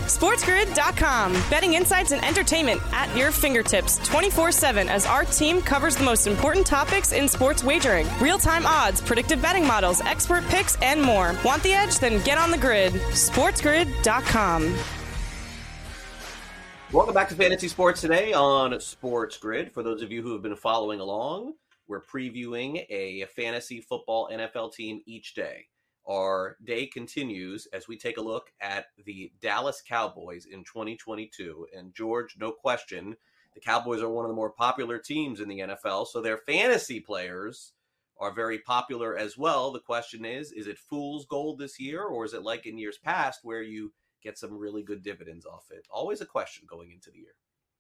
SportsGrid.com. Betting insights and entertainment at your fingertips 24/7 as our team covers the most important topics in sports wagering. Real-time odds, predictive betting models, expert picks, and more. Want the edge? Then get on the grid. SportsGrid.com. Welcome back to Fantasy Sports Today on Sports Grid. For those of you who have been following along, we're previewing a fantasy football NFL team each day. Our day continues as we take a look at the Dallas Cowboys in 2022. And George, no question, the Cowboys are one of the more popular teams in the NFL, so their fantasy players are very popular as well. The question is it fool's gold this year, or is it like in years past where you get some really good dividends off it? Always a question going into the year.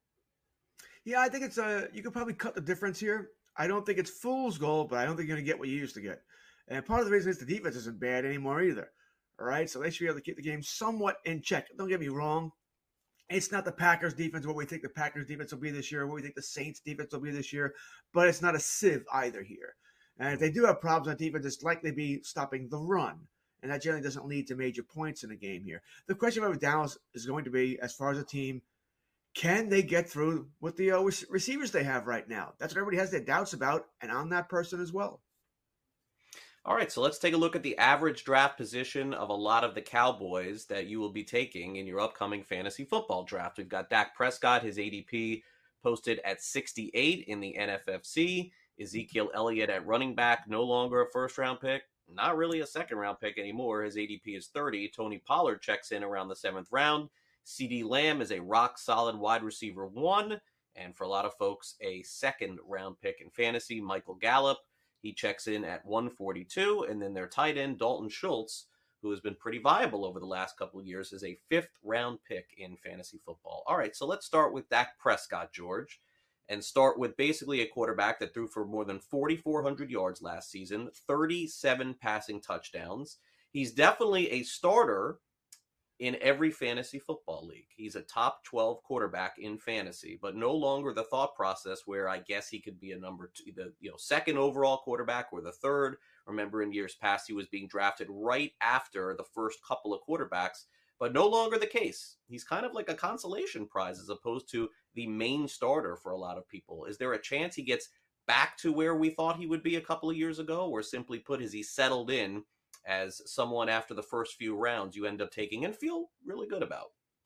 Yeah, I think it's you could probably cut the difference here. I don't think it's fool's gold, but I don't think you're going to get what you used to get. And part of the reason is the defense isn't bad anymore either. All right, so they should be able to keep the game somewhat in check. Don't get me wrong. It's not the Packers defense, what we think the Packers defense will be this year, what we think the Saints defense will be this year, but it's not a sieve either here. And if they do have problems on defense, it's likely to be stopping the run. And that generally doesn't lead to major points in the game here. The question about Dallas is going to be, as far as a team, can they get through with the receivers they have right now? That's what everybody has their doubts about, and I'm that person as well. All right, so let's take a look at the average draft position of a lot of the Cowboys that you will be taking in your upcoming fantasy football draft. We've got Dak Prescott, his ADP posted at 68 in the NFFC. Ezekiel Elliott at running back, no longer a first-round pick, not really a second-round pick anymore. His ADP is 30. Tony Pollard checks in around the 7th round. CeeDee Lamb is a rock-solid wide receiver 1, and for a lot of folks, a second-round pick in fantasy. Michael Gallup, he checks in at 142, and then their tight end, Dalton Schultz, who has been pretty viable over the last couple of years, is a 5th-round pick in fantasy football. All right, so let's start with Dak Prescott, George, and start with basically a quarterback that threw for more than 4,400 yards last season, 37 passing touchdowns. He's definitely a starter in every fantasy football league. He's a top 12 quarterback in fantasy, but no longer the thought process where I guess he could be a number 2, the second overall quarterback or the third. Remember in years past, he was being drafted right after the first couple of quarterbacks, but no longer the case. He's kind of like a consolation prize as opposed to the main starter for a lot of people. Is there a chance he gets back to where we thought he would be a couple of years ago, or simply put, is he settled in as someone after the first few rounds you end up taking and feel really good about?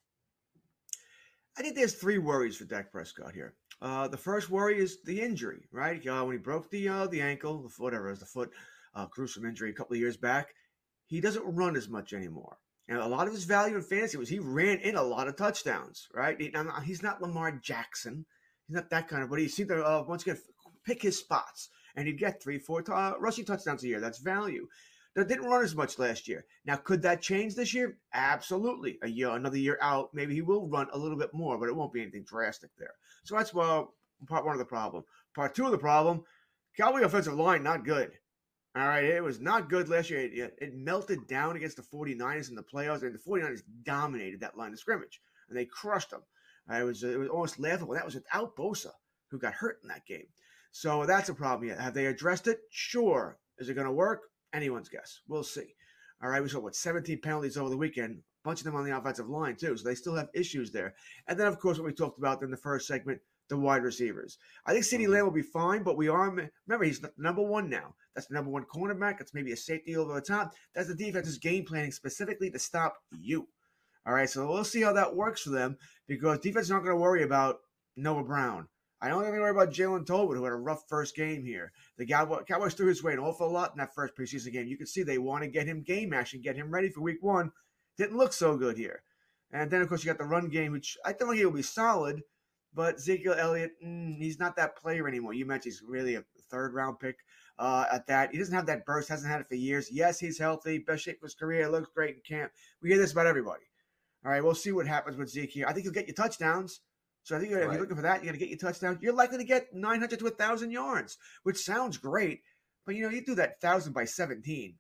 I think there's 3 worries for Dak Prescott here. The first worry is the injury, right? When he broke the ankle, the foot, gruesome injury a couple of years back, he doesn't run as much anymore. And a lot of his value in fantasy was he ran in a lot of touchdowns, right? He's not Lamar Jackson. He's not that kind of, but he seemed to, once again, pick his spots. And he'd get 3-4 rushing touchdowns a year. That's value. That didn't run as much last year. Now, could that change this year? Absolutely. Another year out, maybe he will run a little bit more, but it won't be anything drastic there. So that's part 1 of the problem. Part 2 of the problem, Cowboy offensive line, not good. All right, it was not good last year. It melted down against the 49ers in the playoffs, and the 49ers dominated that line of scrimmage, and they crushed them. It was almost laughable. That was without Bosa, who got hurt in that game. So that's a problem yet. Have they addressed it? Sure. Is it going to work? Anyone's guess. We'll see. All right, we saw 17 penalties over the weekend, a bunch of them on the offensive line too, so they still have issues there. And then, of course, what we talked about in the first segment, the wide receivers. I think CeeDee Lamb will be fine, but remember, he's number 1 now. That's the number 1 cornerback. That's maybe a safety over the top. That's the defense's game planning specifically to stop you. All right, so we'll see how that works for them because defense is not going to worry about Noah Brown. I don't think they worry about Jalen Tolbert, who had a rough first game here. The Cowboys threw his way an awful lot in that first preseason game. You can see they want to get him game action, get him ready for week 1. Didn't look so good here. And then, of course, you got the run game, which I think he'll be solid, but Ezekiel Elliott, he's not that player anymore. You mentioned he's really a 3rd-round pick at that. He doesn't have that burst, hasn't had it for years. Yes, he's healthy, best shape of his career, looks great in camp. We hear this about everybody. All right, we'll see what happens with Zeke here. I think he'll get you touchdowns. So I think if you're looking for that, you're going to get your touchdown. You're likely to get 900 to 1,000 yards, which sounds great. But, you do that 1,000 by 17.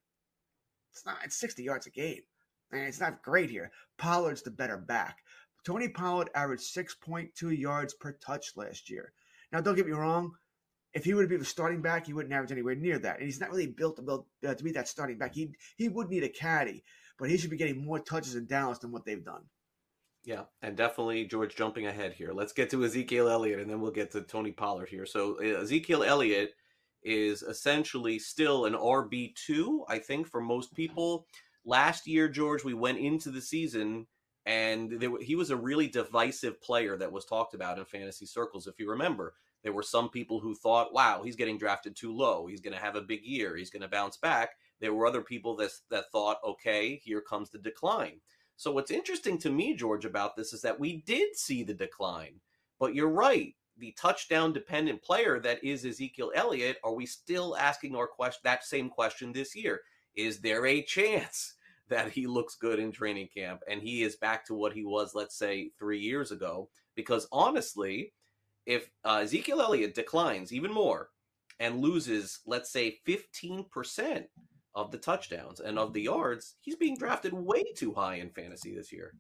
It's 60 yards a game. And it's not great here. Pollard's the better back. Tony Pollard averaged 6.2 yards per touch last year. Now, don't get me wrong. If he would be the starting back, he wouldn't average anywhere near that. And he's not really built to be that starting back. He would need a caddy. But he should be getting more touches in Dallas than what they've done. Yeah, and definitely, George, jumping ahead here. Let's get to Ezekiel Elliott, and then we'll get to Tony Pollard here. So Ezekiel Elliott is essentially still an RB2, I think, for most people. Last year, George, we went into the season, and he was a really divisive player that was talked about in fantasy circles. If you remember, there were some people who thought, wow, he's getting drafted too low. He's going to have a big year. He's going to bounce back. There were other people that thought, okay, here comes the decline. So what's interesting to me, George, about this is that we did see the decline. But you're right. The touchdown-dependent player that is Ezekiel Elliott, are we still asking that same question this year? Is there a chance that he looks good in training camp and he is back to what he was, let's say, 3 years ago? Because honestly, if Ezekiel Elliott declines even more and loses, let's say, 15% of the touchdowns and of the yards, he's being drafted way too high in fantasy this year.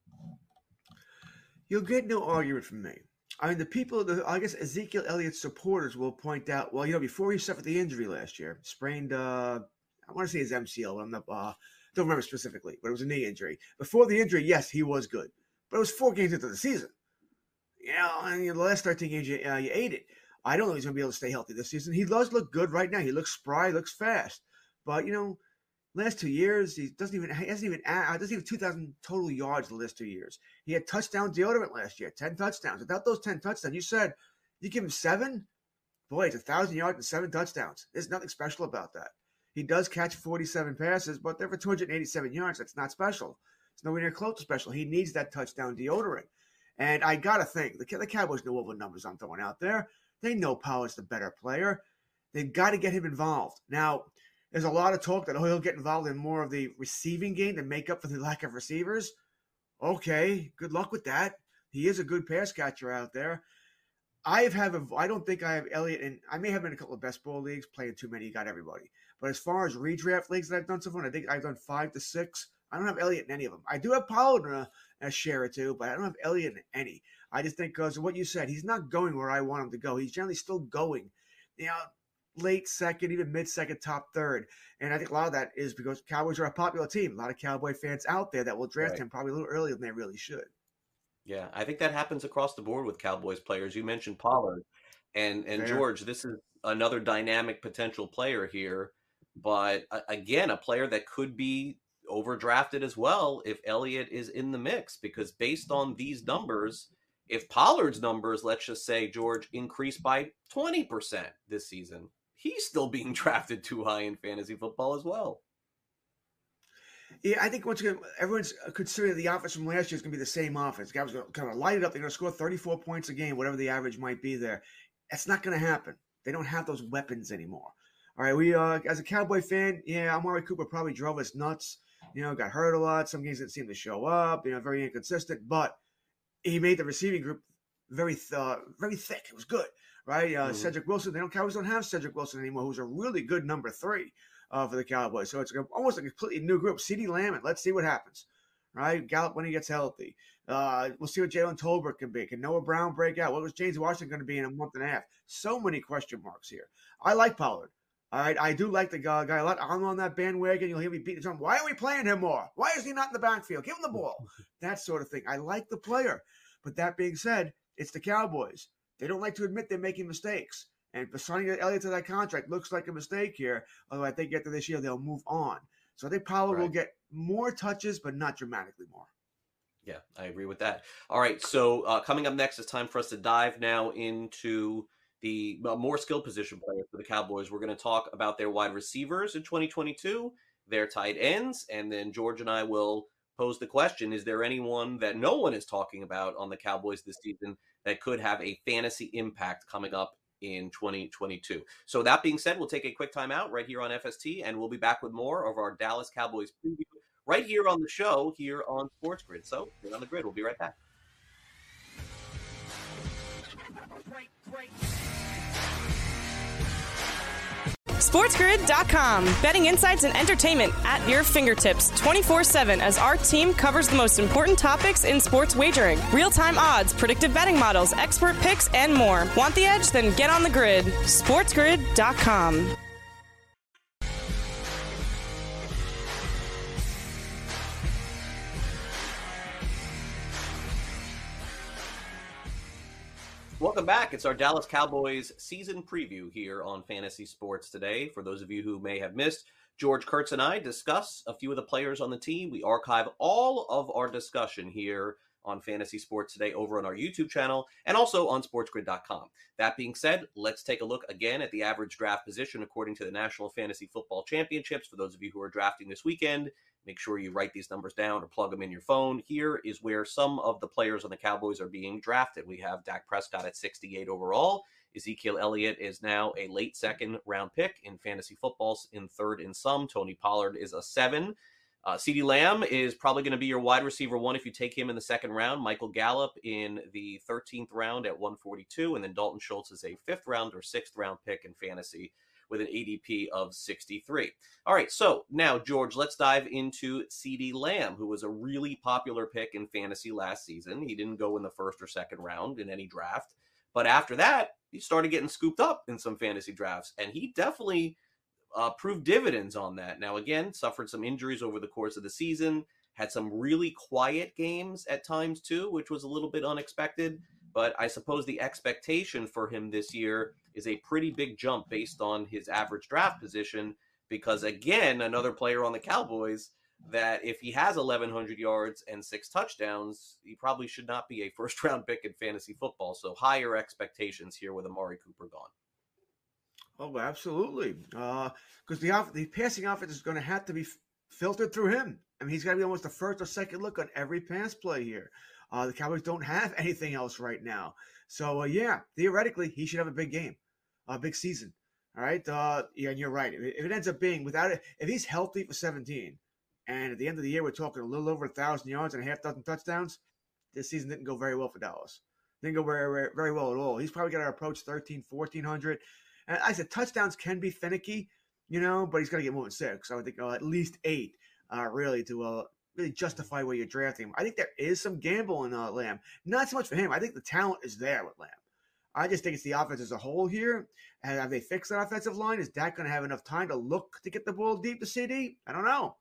You'll get no argument from me. I mean, I guess Ezekiel Elliott's supporters will point out, well, before he suffered the injury last year, sprained, I want to say his MCL, I'm not, don't remember specifically, but it was a knee injury. Before the injury, yes, he was good, but it was 4 games into the season. And the last 13 games, you ate it. I don't know if he's going to be able to stay healthy this season. He does look good right now. He looks spry, looks fast. But, last 2 years, he doesn't have 2,000 total yards the last 2 years. He had touchdown deodorant last year, 10 touchdowns. Without those 10 touchdowns, you said you give him 7? Boy, it's 1,000 yards and 7 touchdowns. There's nothing special about that. He does catch 47 passes, but they're for 287 yards. That's not special. It's nowhere near close to special. He needs that touchdown deodorant. And I got to think, the Cowboys know all the numbers I'm throwing out there. They know Pollard's the better player. They've got to get him involved. Now, there's a lot of talk that he'll get involved in more of the receiving game to make up for the lack of receivers. Okay, good luck with that. He is a good pass catcher out there. I don't think I have Elliott, and I may have in a couple of best ball leagues, playing too many, got everybody. But as far as redraft leagues that I've done so far, I think I've done 5 to 6. I don't have Elliott in any of them. I do have Pollard in a share or two, but I don't have Elliott in any. I just think because of what you said, he's not going where I want him to go. He's generally still going, late second, even mid-second, top third. And I think a lot of that is because Cowboys are a popular team. A lot of Cowboy fans out there that will draft him probably a little earlier than they really should. Yeah, I think that happens across the board with Cowboys players. You mentioned Pollard. And George, this is another dynamic potential player here. But again, a player that could be overdrafted as well if Elliott is in the mix. Because based on these numbers, if Pollard's numbers, let's just say, George, increase by 20% this season, he's still being drafted too high in fantasy football as well. Yeah, I think once again, everyone's considering the offense from last year is going to be the same offense. Guys are going to kind of light it up. They're going to score 34 points a game, whatever the average might be there. That's not going to happen. They don't have those weapons anymore. All right, we as a Cowboy fan, Amari Cooper probably drove us nuts. Got hurt a lot. Some games didn't seem to show up. Very inconsistent. But he made the receiving group very thick. It was good, right? Cedric Wilson. Cowboys don't have Cedric Wilson anymore, who's a really good number 3 for the Cowboys. So it's almost a completely new group. CeeDee Lamb, let's see what happens, right? Gallup when he gets healthy. We'll see what Jalen Tolbert can be. Can Noah Brown break out? What was James Washington going to be in a month and a half? So many question marks here. I like Pollard. All right, I do like the guy a lot. I'm on that bandwagon. You'll hear me beating him. Why are we playing him more? Why is he not in the backfield? Give him the ball. That sort of thing. I like the player. But that being said, it's the Cowboys. They don't like to admit they're making mistakes. And for signing Elliott to that contract looks like a mistake here. Although I think after this year, they'll move on. So I think Pollard will get more touches, but not dramatically more. Yeah, I agree with that. All right, so coming up next, it's time for us to dive now into the more skilled position players for the Cowboys. We're going to talk about their wide receivers in 2022, their tight ends, and then George and I will pose the question, is there anyone that no one is talking about on the Cowboys this season that could have a fantasy impact coming up in 2022? So that being said, we'll take a quick time out right here on FST, and we'll be back with more of our Dallas Cowboys preview right here on the show here on Sports Grid. So get on the grid. We'll be right back. SportsGrid.com. Betting insights and entertainment at your fingertips 24/7 as our team covers the most important topics in sports wagering. Real-time odds, predictive betting models, expert picks, and more. Want the edge? Then get on the grid. SportsGrid.com. Welcome back. It's our Dallas Cowboys season preview here on Fantasy Sports Today. For those of you who may have missed, George Kurtz and I discuss a few of the players on the team. We archive all of our discussion here on Fantasy Sports Today over on our YouTube channel and also on SportsGrid.com. That being said, let's take a look again at the average draft position according to the National Fantasy Football Championships. For those of you who are drafting this weekend, make sure you write these numbers down or plug them in your phone. Here is where some of the players on the Cowboys are being drafted. We have Dak Prescott at 68 overall. Ezekiel Elliott is now a late second round pick in fantasy football, in third in some. Tony Pollard is a 7. CeeDee Lamb is probably going to be your wide receiver 1 if you take him in the second round. Michael Gallup in the 13th round at 142. And then Dalton Schultz is a 5th round or 6th round pick in fantasy with an ADP of 63. All right, so now, George, let's dive into CeeDee Lamb, who was a really popular pick in fantasy last season. He didn't go in the first or second round in any draft. But after that, he started getting scooped up in some fantasy drafts, and he definitely proved dividends on that. Now, again, suffered some injuries over the course of the season, had some really quiet games at times too, which was a little bit unexpected. But I suppose the expectation for him this year is a pretty big jump based on his average draft position, because, again, another player on the Cowboys that if he has 1,100 yards and 6 touchdowns, he probably should not be a first-round pick in fantasy football. So higher expectations here with Amari Cooper gone. Oh, absolutely. Because the passing offense is going to have to be filtered through him. I mean, he's got to be almost the first or second look on every pass play here. The Cowboys don't have anything else right now. So, yeah, theoretically, he should have a big game, a big season. All right? Yeah, and you're right. If it ends up being without it, if he's healthy for 17, and at the end of the year we're talking a little over 1,000 yards and a half dozen touchdowns, this season didn't go very well for Dallas. Didn't go very, very well at all. He's probably got to approach 1,400. And I said touchdowns can be finicky, but he's got to get more than 6. So I think at least 8, really, to really justify where you're drafting him. I think there is some gamble in Lamb. Not so much for him. I think the talent is there with Lamb. I just think it's the offense as a whole here. And have they fixed that offensive line? Is Dak going to have enough time to look to get the ball deep to CD? I don't know.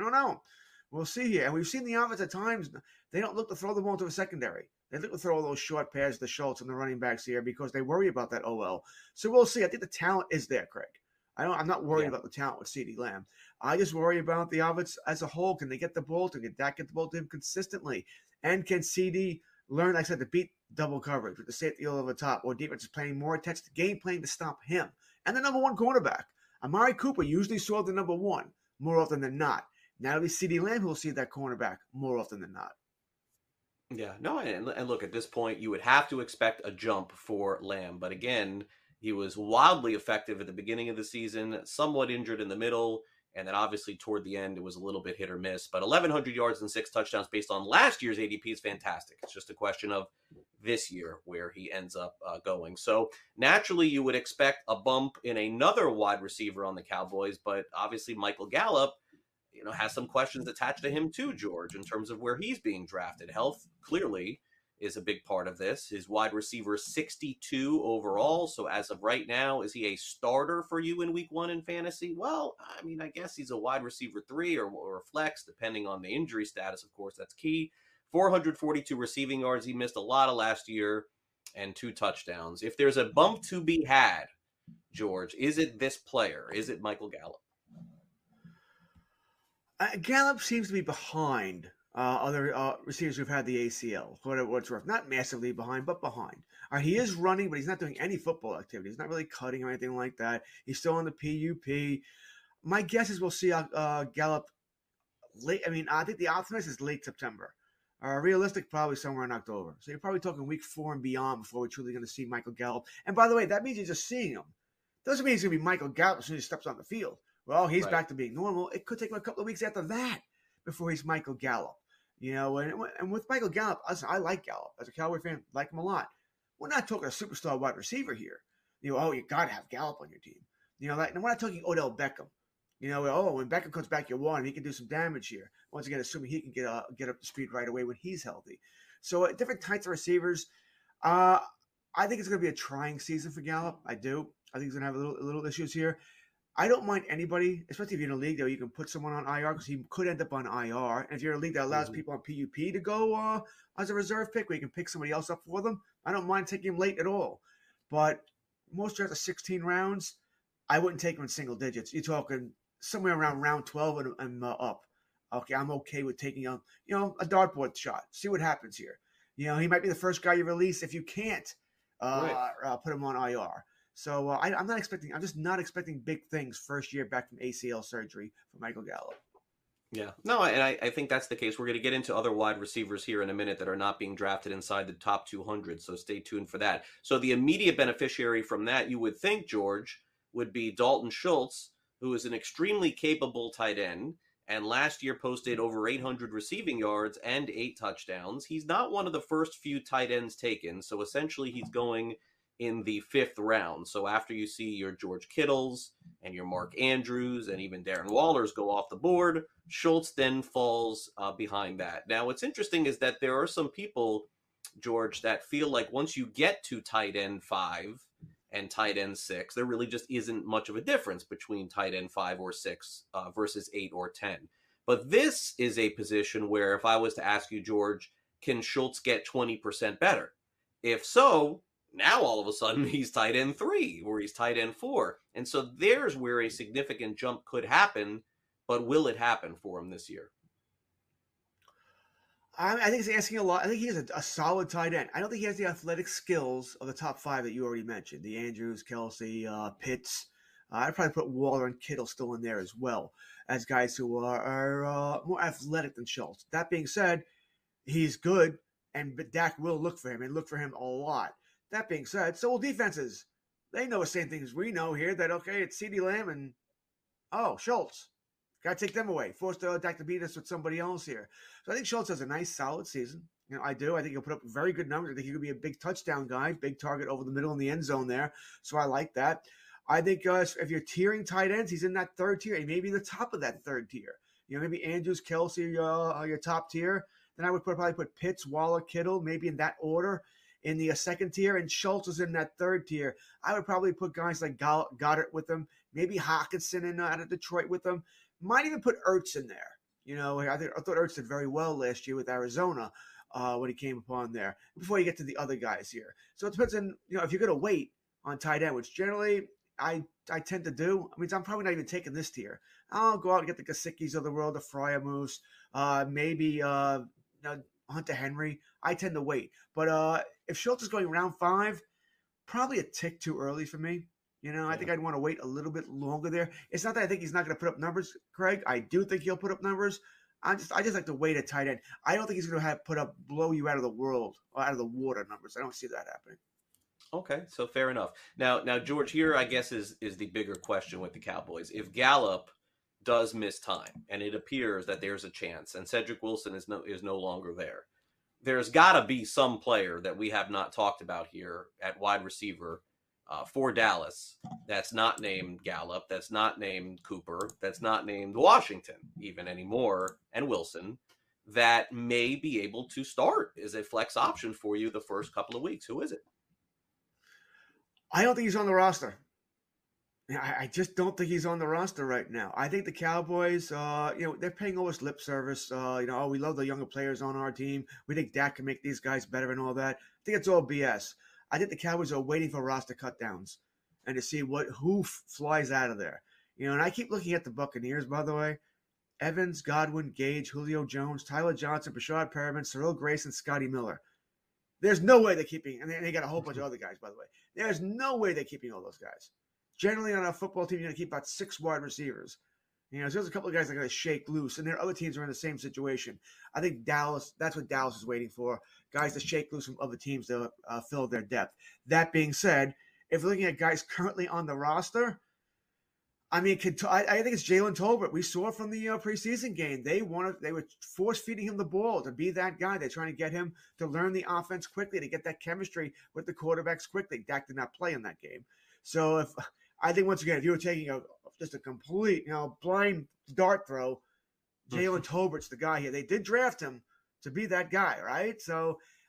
We'll see here. And we've seen the offense at times, they don't look to throw the ball to the secondary. They look to throw all those short passes to Schultz and the running backs here because they worry about that OL. So we'll see. I think the talent is there, Craig. I'm not worried about the talent with CeeDee Lamb. I just worry about the offense as a whole. Can they get the ball to Dak get the ball to him consistently? And can CD learn, like I said, to beat double coverage with the safety over the top, or defense is paying more attention to game plan to stop him? And the number 1 cornerback. Amari Cooper usually saw the number 1 more often than not. Now it'll be CeeDee Lamb who will see that cornerback more often than not. Yeah, no, and look, at this point, you would have to expect a jump for Lamb. But again, he was wildly effective at the beginning of the season, somewhat injured in the middle, and then obviously toward the end, it was a little bit hit or miss. But 1,100 yards and 6 touchdowns based on last year's ADP is fantastic. It's just a question of this year where he ends up going. So naturally, you would expect a bump in another wide receiver on the Cowboys, but obviously Michael Gallup, has some questions attached to him too, George, in terms of where he's being drafted. Health clearly is a big part of this. His wide receiver 62 overall. So as of right now, is he a starter for you in week 1 in fantasy? Well, I mean, I guess he's a wide receiver 3 or a flex, depending on the injury status. Of course, that's key. 442 receiving yards. He missed a lot of last year and 2 touchdowns. If there's a bump to be had, George, is it this player? Is it Michael Gallup? Gallup seems to be behind other receivers who've had the ACL, what's worth. Not massively behind, but behind. He is running, but he's not doing any football activity. He's not really cutting or anything like that. He's still on the PUP. My guess is we'll see Gallup late. I mean, I think the optimist is late September. Realistic, probably somewhere in October. So you're probably talking week 4 and beyond before we're truly going to see Michael Gallup. And by the way, that means you're just seeing him. Doesn't mean he's going to be Michael Gallup as soon as he steps on the field. Well, he's back to being normal. It could take him a couple of weeks after that before he's Michael Gallup. And with Michael Gallup, I like Gallup. As a Cowboy fan, like him a lot. We're not talking a superstar wide receiver here. You got to have Gallup on your team. And we're not talking Odell Beckham. When Beckham comes back, you want him. He can do some damage here. Once again, assuming he can get up to speed right away when he's healthy. So different types of receivers. I think it's going to be a trying season for Gallup. I do. I think he's going to have a little issues here. I don't mind anybody, especially if you're in a league that you can put someone on IR because he could end up on IR. And if you're in a league that allows people on PUP to go as a reserve pick where you can pick somebody else up for them, I don't mind taking him late at all. But most drafts are 16 rounds. I wouldn't take him in single digits. You're talking somewhere around round 12 and up. Okay, I'm okay with taking a dartboard shot. See what happens here. He might be the first guy you release if you can't put him on IR. So I'm just not expecting big things first year back from ACL surgery for Michael Gallup. Yeah, no, and I think that's the case. We're going to get into other wide receivers here in a minute that are not being drafted inside the top 200, so stay tuned for that. So the immediate beneficiary from that, you would think, George, would be Dalton Schultz, who is an extremely capable tight end, and last year posted over 800 receiving yards and 8 touchdowns. He's not one of the first few tight ends taken, so essentially he's going in the 5th round. So after you see your George Kittles and your Mark Andrews and even Darren Waller's go off the board, Schultz then falls behind that. Now, what's interesting is that there are some people, George, that feel like once you get to tight end 5 and tight end 6, there really just isn't much of a difference between tight end 5 or 6 versus 8 or 10. But this is a position where if I was to ask you, George, can Schultz get 20% better? If so, now all of a sudden he's tight end 3 or he's tight end 4. And so there's where a significant jump could happen, but will it happen for him this year? I think he's asking a lot. I think he has a solid tight end. I don't think he has the athletic skills of the top 5 that you already mentioned. The Andrews, Kelsey, Pitts. I'd probably put Waller and Kittle still in there as well as guys who are more athletic than Schultz. That being said, he's good, but Dak will look for him and look for him a lot. That being said, so will defenses. They know the same things we know here, that, okay, it's CeeDee Lamb and, Schultz. Got to take them away. Force Dak to beat us with somebody else here. So I think Schultz has a nice, solid season. I do. I think he'll put up very good numbers. I think he could be a big touchdown guy, big target over the middle in the end zone there. So I like that. I think if you're tiering tight ends, he's in that 3rd tier. He may be the top of that 3rd tier. Maybe Andrews, Kelsey, your top tier. Then I would probably put Pitts, Waller, Kittle, maybe in that order. In the 2nd tier, and Schultz is in that 3rd tier. I would probably put guys like Goddard with them, maybe Hockenson out of Detroit with them. Might even put Ertz in there. I thought Ertz did very well last year with Arizona when he came upon there. Before you get to the other guys here, so it depends on if you're going to wait on tight end, which generally I tend to do. I mean, I'm probably not even taking this tier. I'll go out and get the Gesicki's of the world, the Fryermuth, maybe Hunter Henry. I tend to wait, but if Schultz is going round 5, probably a tick too early for me. I think I'd want to wait a little bit longer there. It's not that I think he's not going to put up numbers, Craig. I do think he'll put up numbers. I just like to wait at tight end. I don't think he's going to blow you out of the world or out of the water numbers. I don't see that happening. Okay, so fair enough. Now, George, here I guess is the bigger question with the Cowboys. If Gallup does miss time, and it appears that there's a chance, and Cedric Wilson is no longer there, there's got to be some player that we have not talked about here at wide receiver for Dallas that's not named Gallup, that's not named Cooper, that's not named Washington even anymore, and Wilson, that may be able to start as a flex option for you the first couple of weeks. Who is it? I don't think he's on the roster. I just don't think he's on the roster right now. I think the Cowboys, they're paying all this lip service. We love the younger players on our team. We think Dak can make these guys better and all that. I think it's all BS. I think the Cowboys are waiting for roster cutdowns and to see who flies out of there. And I keep looking at the Buccaneers, by the way. Evans, Godwin, Gage, Julio Jones, Tyler Johnson, Brashad Perriman, Cyril Grayson, Scotty Miller. There's no way they're keeping, and they got a whole bunch of other guys, by the way. There's no way they're keeping all those guys. Generally, on a football team, you're going to keep about 6 wide receivers. So there's a couple of guys that are going to shake loose, and there are other teams who are in the same situation. I think Dallas, that's what Dallas is waiting for, guys to shake loose from other teams to fill their depth. That being said, if we're looking at guys currently on the roster, I think it's Jalen Tolbert. We saw from the preseason game, they were force-feeding him the ball to be that guy. They're trying to get him to learn the offense quickly, to get that chemistry with the quarterbacks quickly. Dak did not play in that game. So I think, once again, if you were taking just a complete, blind dart throw, Jalen Tolbert's the guy here. They did draft him to be that guy, right? So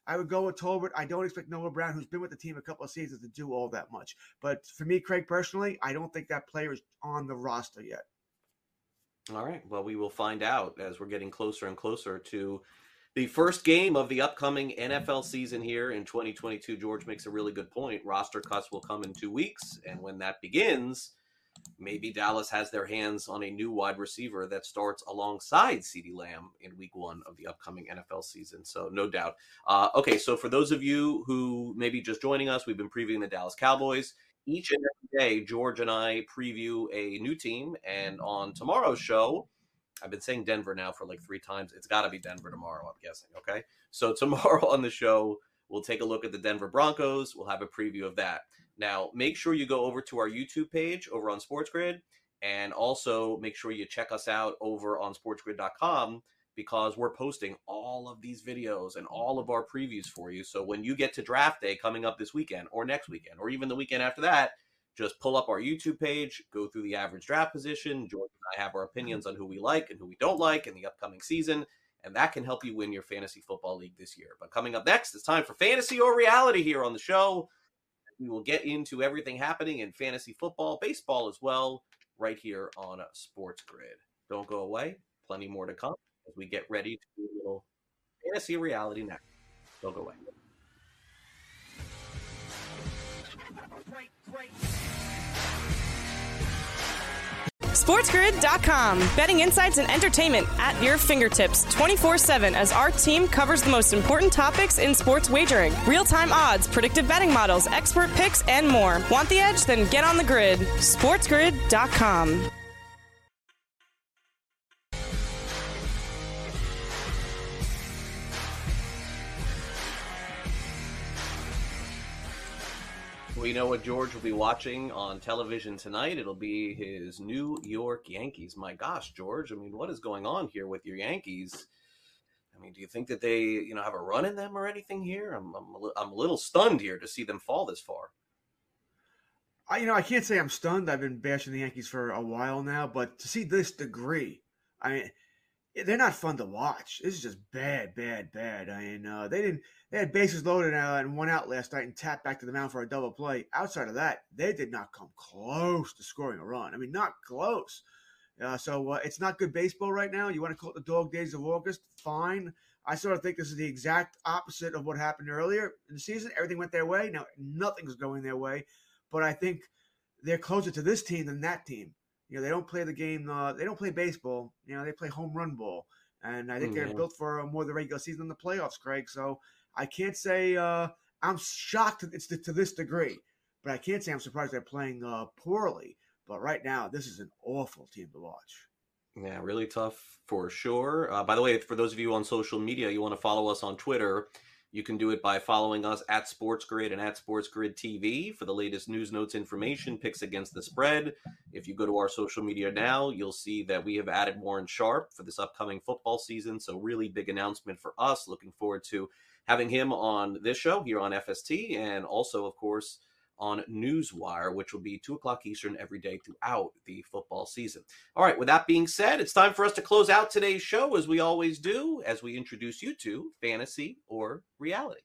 I would go with Tolbert. I don't expect Noah Brown, who's been with the team a couple of seasons, to do all that much. But for me, Craig, personally, I don't think that player is on the roster yet. All right. Well, we will find out as we're getting closer and closer to the first game of the upcoming NFL season here in 2022. George makes a really good point. Roster cuts will come in 2 weeks. And when that begins, maybe Dallas has their hands on a new wide receiver that starts alongside CeeDee Lamb in week 1 of the upcoming NFL season. So no doubt. Okay, so for those of you who may be just joining us, we've been previewing the Dallas Cowboys. Each and every day, George and I preview a new team. And on tomorrow's show, I've been saying Denver now for like 3 times. It's got to be Denver tomorrow, I'm guessing, okay? So tomorrow on the show, we'll take a look at the Denver Broncos. We'll have a preview of that. Now, make sure you go over to our YouTube page over on SportsGrid, and also make sure you check us out over on sportsgrid.com, because we're posting all of these videos and all of our previews for you. So when you get to draft day coming up this weekend or next weekend or even the weekend after that, just pull up our YouTube page, go through the average draft position. George and I have our opinions on who we like and who we don't like in the upcoming season, and that can help you win your fantasy football league this year. But coming up next, it's time for Fantasy or Reality here on the show. We will get into everything happening in fantasy football, baseball as well, right here on Sports Grid. Don't go away. Plenty more to come as we get ready to do a little Fantasy or Reality next. Don't go away. SportsGrid.com. Betting insights and entertainment at your fingertips 24/7 as our team covers the most important topics in sports wagering. Real-time odds, predictive betting models, expert picks, and more. Want the edge? Then get on the grid. SportsGrid.com. We know what George will be watching on television tonight. It'll be his New York Yankees. My gosh, George, I mean, what is going on here with your Yankees? I mean, do you think that they, have a run in them or anything here? I'm a little stunned here to see them fall this far. I can't say I'm stunned. I've been bashing the Yankees for a while now, but to see this degree, they're not fun to watch. This is just bad. They had bases loaded and 1 out last night and tapped back to the mound for a double play. Outside of that, they did not come close to scoring a run. I mean, not close. So it's not good baseball right now. You want to call it the dog days of August? Fine. I sort of think this is the exact opposite of what happened earlier in the season. Everything went their way. Now, nothing's going their way. But I think they're closer to this team than that team. They don't play the game. They don't play baseball. They play home run ball. And I think they're built for more of the regular season than the playoffs, Craig. So I can't say I'm shocked it's to this degree. But I can't say I'm surprised they're playing poorly. But right now, this is an awful team to watch. Yeah, really tough for sure. By the way, for those of you on social media, you want to follow us on Twitter. You can do it by following us at SportsGrid and at SportsGrid TV for the latest news, notes, information, picks against the spread. If you go to our social media now, you'll see that we have added Warren Sharp for this upcoming football season. So really big announcement for us. Looking forward to having him on this show here on FST, and also, of course, on Newswire, which will be 2 o'clock Eastern every day throughout the football season. All right, with that being said, it's time for us to close out today's show, as we always do, as we introduce you to Fantasy or Reality.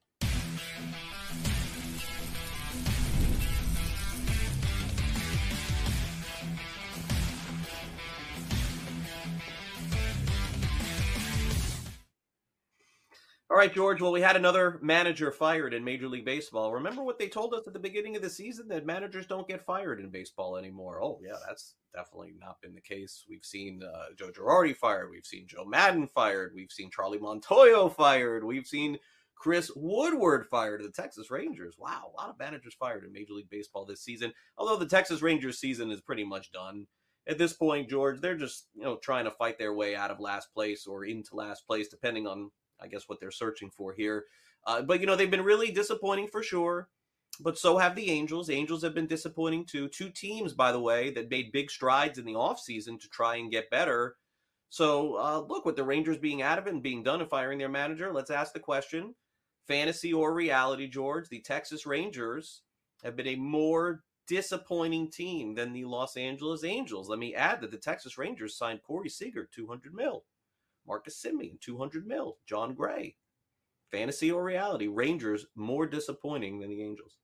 All right, George. Well, we had another manager fired in Major League Baseball. Remember what they told us at the beginning of the season, that managers don't get fired in baseball anymore? Oh, yeah, that's definitely not been the case. We've seen Joe Girardi fired. We've seen Joe Madden fired. We've seen Charlie Montoyo fired. We've seen Chris Woodward fired of the Texas Rangers. Wow, a lot of managers fired in Major League Baseball this season, although the Texas Rangers season is pretty much done. At this point, George, they're just trying to fight their way out of last place or into last place, depending on, I guess, what they're searching for here. But, they've been really disappointing for sure. But so have the Angels. The Angels have been disappointing too. 2 teams, by the way, that made big strides in the offseason to try and get better. So, look, with the Rangers being out of it and being done and firing their manager, let's ask the question, fantasy or reality, George? The Texas Rangers have been a more disappointing team than the Los Angeles Angels. Let me add that the Texas Rangers signed Corey Seager, $200 million. Marcus Semien, $200 million. John Gray, fantasy or reality, Rangers more disappointing than the Angels?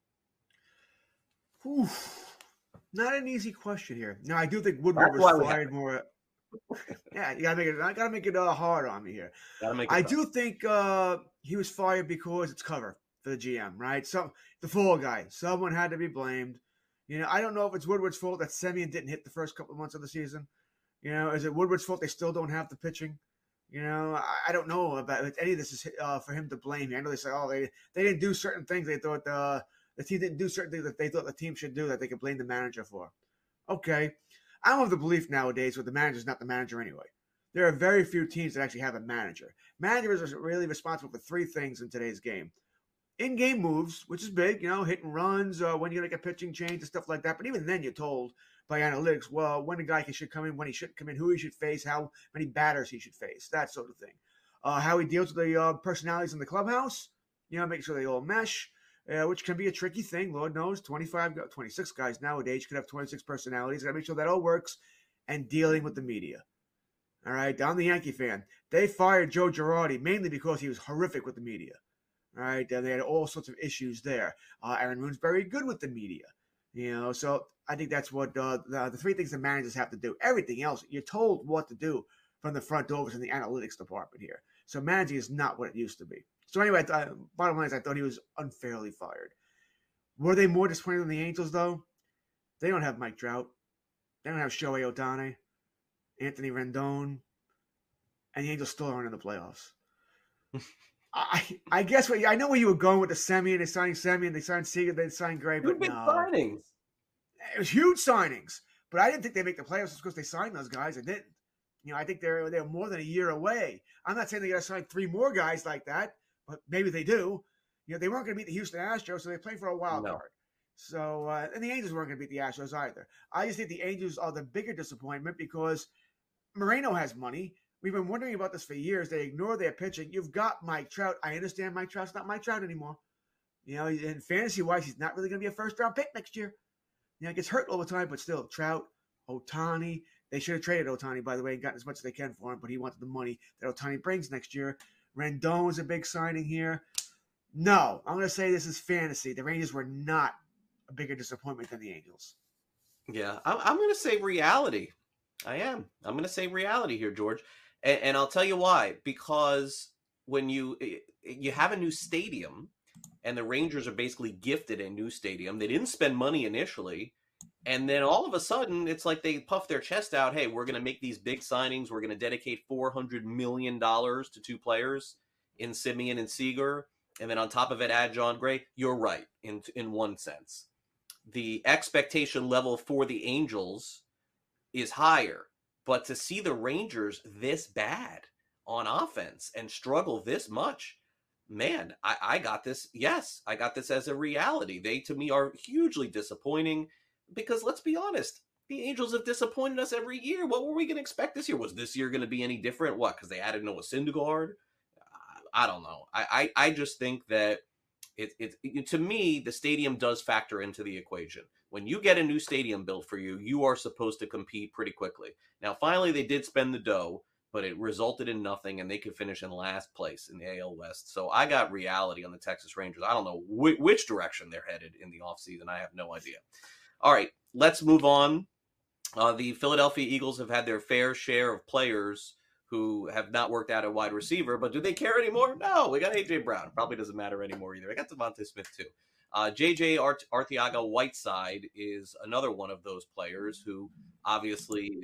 Whew. Not an easy question here. Now, I do think Woodward That's why was we have fired more. Yeah, you gotta make it. I gotta make it hard on me here. Gotta make it I tough. do think he was fired because it's cover for the GM, right? So the fall guy, someone had to be blamed. I don't know if it's Woodward's fault that Semien didn't hit the first couple of months of the season. Is it Woodward's fault they still don't have the pitching? I don't know about if any of this is for him to blame. I know they say, they didn't do certain things. They thought the team didn't do certain things that they thought the team should do that they could blame the manager for. Okay. I don't have the belief nowadays that the manager's not the manager anyway. There are very few teams that actually have a manager. Managers are really responsible for three things in today's game. In-game moves, which is big, hit and runs, when you make a pitching change and stuff like that. But even then, you're told by analytics, well, when a guy should come in, when he shouldn't come in, who he should face, how many batters he should face, that sort of thing. How he deals with the personalities in the clubhouse, make sure they all mesh, which can be a tricky thing. Lord knows, 26 guys nowadays could have 26 personalities. Got to make sure that all works. And dealing with the media. All right, I'm the Yankee fan. They fired Joe Girardi mainly because he was horrific with the media. All right, they had all sorts of issues there. Aaron Boone's very good with the media. So I think that's what the three things the managers have to do. Everything else, you're told what to do from the front office and the analytics department here. So managing is not what it used to be. So anyway, bottom line is I thought he was unfairly fired. Were they more disappointed than the Angels, though? They don't have Mike Trout. They don't have Shohei Ohtani, Anthony Rendon, and the Angels still aren't in the playoffs. I guess I know where you were going with the Semien. They signed Semien, they signed Seager, they signed Gray, but big no. signings. It was huge signings, but I didn't think they'd make the playoffs just because they signed those guys. I didn't. I think they're more than a year away. I'm not saying they got to sign three more guys like that, but maybe they do. They weren't going to beat the Houston Astros, so they played for a wild card. So, and the Angels weren't going to beat the Astros either. I just think the Angels are the bigger disappointment because Moreno has money. We've been wondering about this for years. They ignore their pitching. You've got Mike Trout. I understand Mike Trout's not Mike Trout anymore. In fantasy-wise, he's not really going to be a first-round pick next year. He gets hurt all the time, but still, Trout, Ohtani. They should have traded Ohtani, by the way, and gotten as much as they can for him, but he wanted the money that Ohtani brings next year. Rendon's a big signing here. No, I'm going to say this is fantasy. The Rangers were not a bigger disappointment than the Angels. Yeah, I'm going to say reality. I am. I'm going to say reality here, George. And I'll tell you why. Because when you have a new stadium, and the Rangers are basically gifted a new stadium, they didn't spend money initially, and then all of a sudden, it's like they puff their chest out, hey, we're going to make these big signings, we're going to dedicate $400 million to two players in Semien and Seager, and then on top of it, add John Gray. You're right, in one sense. The expectation level for the Angels is higher. But to see the Rangers this bad on offense and struggle this much, man, I got this. Yes, I got this as a reality. They, to me, are hugely disappointing because let's be honest, the Angels have disappointed us every year. What were we going to expect this year? Was this year going to be any different? What? Because they added Noah Syndergaard? I don't know. I just think that it to me, the stadium does factor into the equation. When you get a new stadium built for you, you are supposed to compete pretty quickly. Now, finally, they did spend the dough, but it resulted in nothing, and they could finish in last place in the AL West. So I got reality on the Texas Rangers. I don't know which direction they're headed in the offseason. I have no idea. All right, let's move on. The Philadelphia Eagles have had their fair share of players who have not worked out at wide receiver, but do they care anymore? No, we got A.J. Brown. Probably doesn't matter anymore either. I got Devontae Smith too. J.J. Arteaga-Whiteside is another one of those players who obviously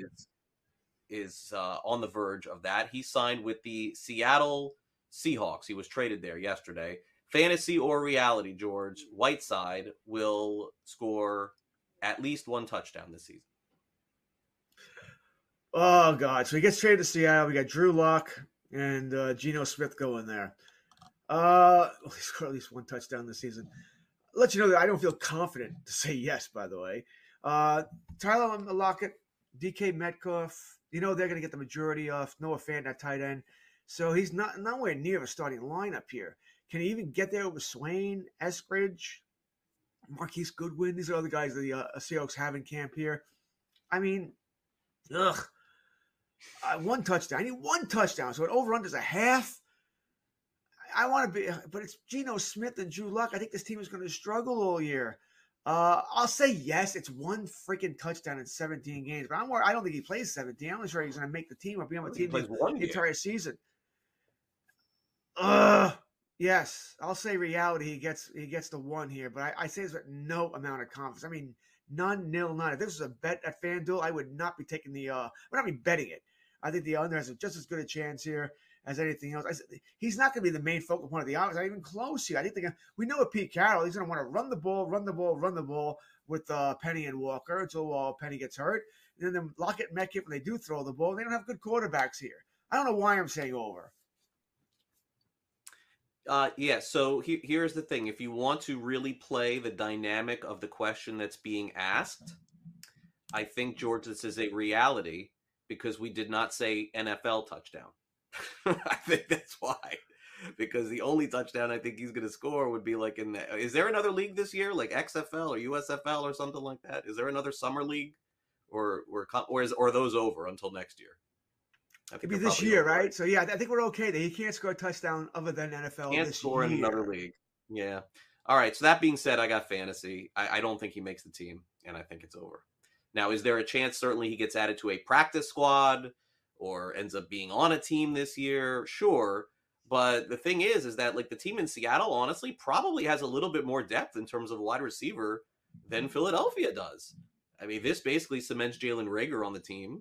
is on the verge of that. He signed with the Seattle Seahawks. He was traded there yesterday. Fantasy or reality, George, Whiteside will score at least one touchdown this season. Oh, God. So he gets traded to Seattle. We got Drew Lock and Geno Smith going there. He scored at least one touchdown this season. I'll let you know that I don't feel confident to say yes, by the way. Tyler Lockett, DK Metcalf, they're going to get the majority of Noah Fant at tight end. So he's not nowhere near a starting lineup here. Can he even get there with Swain, Eskridge, Marquise Goodwin? These are other guys that the Seahawks have in camp here. I mean, one touchdown. I need one touchdown. So it over-unders a half. I want to be, but it's Geno Smith and Drew Luck. I think this team is going to struggle all year. I'll say yes. It's one freaking touchdown in 17 games, but I don't think he plays 17. I'm not sure he's going to make the team or be on the team the entire season. Yes, I'll say reality. He gets the one here, but I say this with no amount of confidence. I mean, none. If this was a bet at FanDuel, I would not be taking we're not be betting it. I think the under has just as good a chance here as anything else. He's not going to be the main focal point of the offense. Not even close here. I think we know with Pete Carroll, he's going to want to run the ball with Penny and Walker until Penny gets hurt. And then Lockett and Metcalf, when they do throw the ball, they don't have good quarterbacks here. I don't know why I'm saying over. So here's the thing. If you want to really play the dynamic of the question that's being asked, I think, George, this is a reality because we did not say NFL touchdown. I think that's why. Because the only touchdown I think he's going to score would be like is there another league this year, like XFL or USFL or something like that? Is there another summer league, or are those over until next year? It'd be this year, right? So yeah, I think we're okay that he can't score a touchdown other than NFL. Can't score in another league. Yeah. All right. So that being said, I got fantasy. I don't think he makes the team, and I think it's over. Now, is there a chance? Certainly, he gets added to a practice squad or ends up being on a team this year. Sure. But the thing is that like the team in Seattle, honestly, probably has a little bit more depth in terms of wide receiver than Philadelphia does. I mean, this basically cements Jalen Reagor on the team.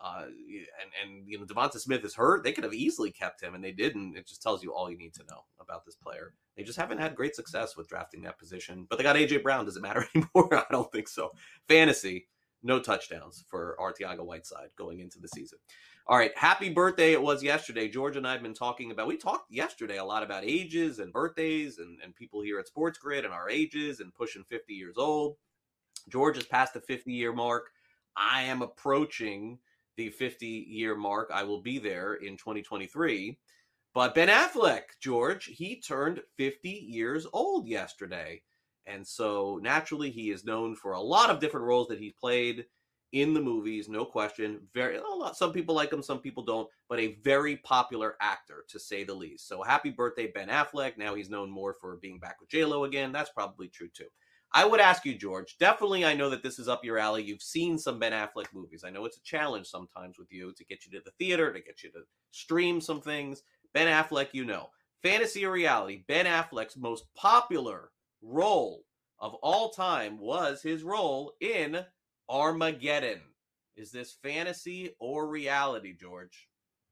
And Devonta Smith is hurt. They could have easily kept him, and they didn't. It just tells you all you need to know about this player. They just haven't had great success with drafting that position. But they got A.J. Brown. Does it matter anymore? I don't think so. Fantasy, no touchdowns for Arteaga Whiteside going into the season. All right, happy birthday it was yesterday. George and I have been talking about, we talked yesterday a lot about ages and birthdays and people here at Sports Grid and our ages and pushing 50 years old. George has passed the 50-year mark. I am approaching the 50-year mark. I will be there in 2023. But Ben Affleck, George, he turned 50 years old yesterday. And so naturally he is known for a lot of different roles that he's played in the movies, no question. Some people like him, some people don't, but a very popular actor, to say the least. So happy birthday, Ben Affleck. Now he's known more for being back with J-Lo again. That's probably true too. I would ask you, George, definitely I know that this is up your alley. You've seen some Ben Affleck movies. I know it's a challenge sometimes with you to get you to the theater, to get you to stream some things. Ben Affleck, you know. Fantasy or reality, Ben Affleck's most popular role of all time was his role in Armageddon. Is this fantasy or reality, George?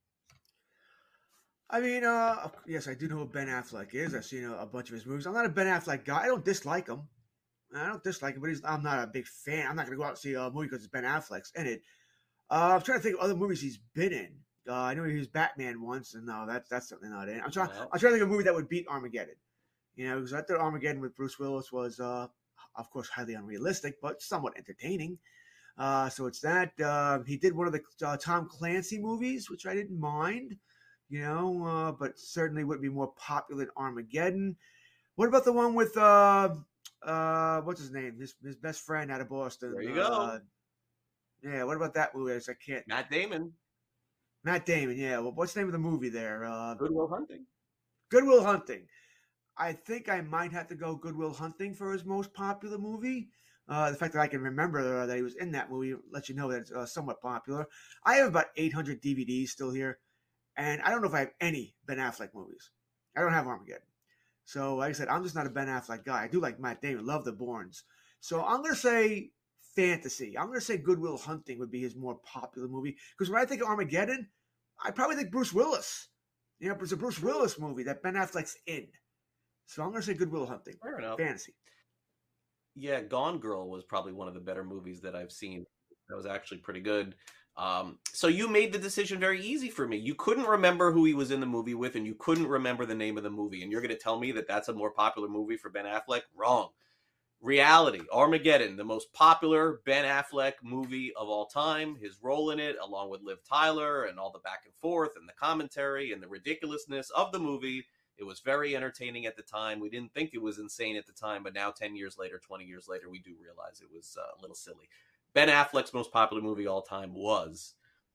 I mean, yes, I do know who Ben Affleck is. I've seen a bunch of his movies. I'm not a Ben Affleck guy. I don't dislike him. But I'm not a big fan. I'm not going to go out and see a movie because it's Ben Affleck's in it. I'm trying to think of other movies he's been in. I know he was Batman once, and no, that's certainly not it. I'm trying to think of a movie that would beat Armageddon. Because I thought Armageddon with Bruce Willis was, of course, highly unrealistic, but somewhat entertaining. So it's that. He did one of the Tom Clancy movies, which I didn't mind, but certainly would be more popular than Armageddon. What about the one with what's his name? His best friend out of Boston. There you go. Yeah, what about that movie? I can't. Matt Damon. Yeah. Well, what's the name of the movie there? Good Will Hunting. Good Will Hunting. I think I might have to go Good Will Hunting for his most popular movie. The fact that I can remember that he was in that movie lets you know that it's somewhat popular. I have about 800 DVDs still here, and I don't know if I have any Ben Affleck movies. I don't have Armageddon. So, like I said, I'm just not a Ben Affleck guy. I do like Matt Damon, love the Bournes. So I'm going to say fantasy. I'm going to say Good Will Hunting would be his more popular movie. Because when I think of Armageddon, I probably think Bruce Willis. It's a Bruce Willis movie that Ben Affleck's in. So I'm going to say Good Will Hunting. Fair enough. Fantasy. Yeah, Gone Girl was probably one of the better movies that I've seen. That was actually pretty good. So you made the decision very easy for me. You couldn't remember who he was in the movie with, and you couldn't remember the name of the movie. And you're going to tell me that that's a more popular movie for Ben Affleck? Wrong. Reality, Armageddon, the most popular Ben Affleck movie of all time. His role in it, along with Liv Tyler and all the back and forth and the commentary and the ridiculousness of the movie. It was very entertaining at the time. We didn't think it was insane at the time, but now 10 years later, 20 years later, we do realize it was a little silly. Ben Affleck's most popular movie all time was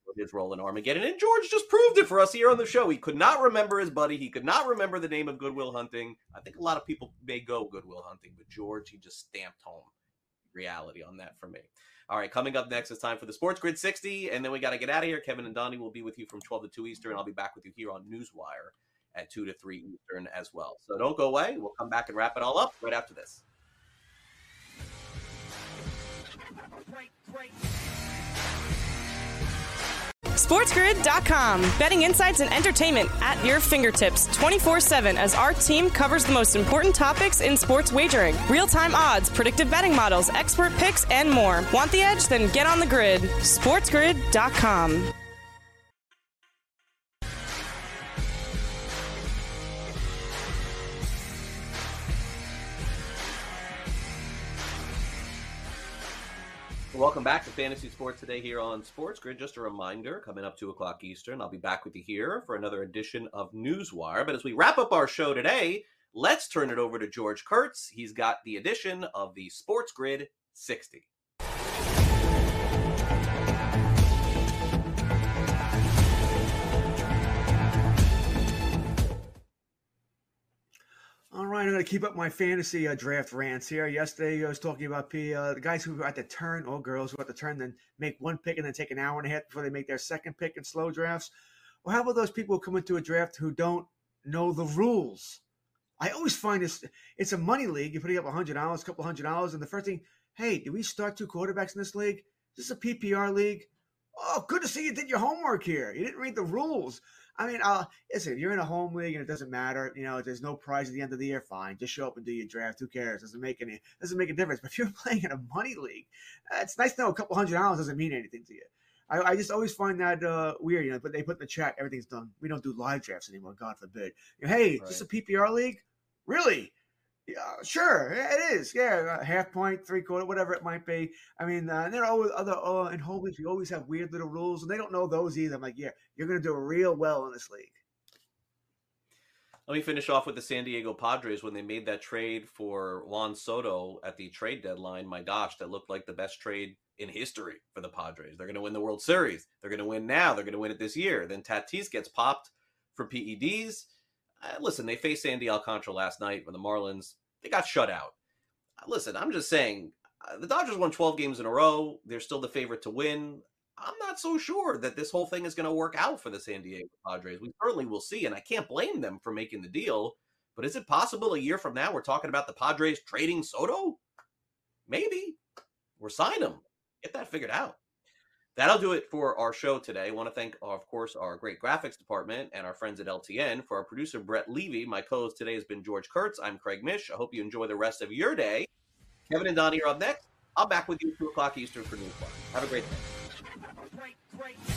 his role in Armageddon. And George just proved it for us here on the show. He could not remember his buddy. He could not remember the name of Good Will Hunting. I think a lot of people may go Good Will Hunting, but George, he just stamped home reality on that for me. All right, coming up next, it's time for the Sports Grid 60, and then we got to get out of here. Kevin and Donnie will be with you from 12 to 2 Eastern. I'll be back with you here on Newswire at 2 to 3 Eastern as well. So don't go away. We'll come back and wrap it all up right after this. SportsGrid.com. Betting insights and entertainment at your fingertips 24/7 as our team covers the most important topics in sports wagering. Real-time odds, predictive betting models, expert picks, and more. Want the edge? Then get on the grid. SportsGrid.com. Welcome back to Fantasy Sports Today here on Sports Grid. Just a reminder, coming up 2 o'clock Eastern, I'll be back with you here for another edition of Newswire. But as we wrap up our show today, let's turn it over to George Kurtz. He's got the edition of the Sports Grid 60. All right, I'm going to keep up my fantasy draft rants here. Yesterday, I was talking about the guys who are at the turn, or girls who are at the turn, then make one pick and then take an hour and a half before they make their second pick in slow drafts. Well, how about those people who come into a draft who don't know the rules? I always find this, it's a money league. You're putting up $100, a couple $100, and the first thing, hey, did we start 2 quarterbacks in this league? Is this a PPR league? Oh, good to see you did your homework here. You didn't read the rules. I mean, listen, if you're in a home league and it doesn't matter, there's no prize at the end of the year, fine. Just show up and do your draft. Who cares? Doesn't make a difference. But if you're playing in a money league, it's nice to know a couple $100 doesn't mean anything to you. I just always find that weird, but they put in the chat, everything's done. We don't do live drafts anymore, God forbid. Hey, right. Is this a PPR league? Really? Yeah, sure, it is. Yeah, half point, 3/4, whatever it might be. I mean, there are always other in home leagues. We always have weird little rules, and they don't know those either. I'm like, yeah, you're going to do real well in this league. Let me finish off with the San Diego Padres when they made that trade for Juan Soto at the trade deadline. My gosh, that looked like the best trade in history for the Padres. They're going to win the World Series. They're going to win now. They're going to win it this year. Then Tatis gets popped for PEDs. Listen, they faced Sandy Alcantara last night when the Marlins, they got shut out. Listen, I'm just saying, the Dodgers won 12 games in a row. They're still the favorite to win. I'm not so sure that this whole thing is going to work out for the San Diego Padres. We certainly will see, and I can't blame them for making the deal. But is it possible a year from now we're talking about the Padres trading Soto? Maybe. Or sign him. Get that figured out. That'll do it for our show today. I want to thank, of course, our great graphics department and our friends at LTN. For our producer, Brett Levy, my co-host today has been George Kurtz. I'm Craig Mish. I hope you enjoy the rest of your day. Kevin and Donnie are up next. I'll back with you at 2 o'clock Eastern for Newswire. Have a great day.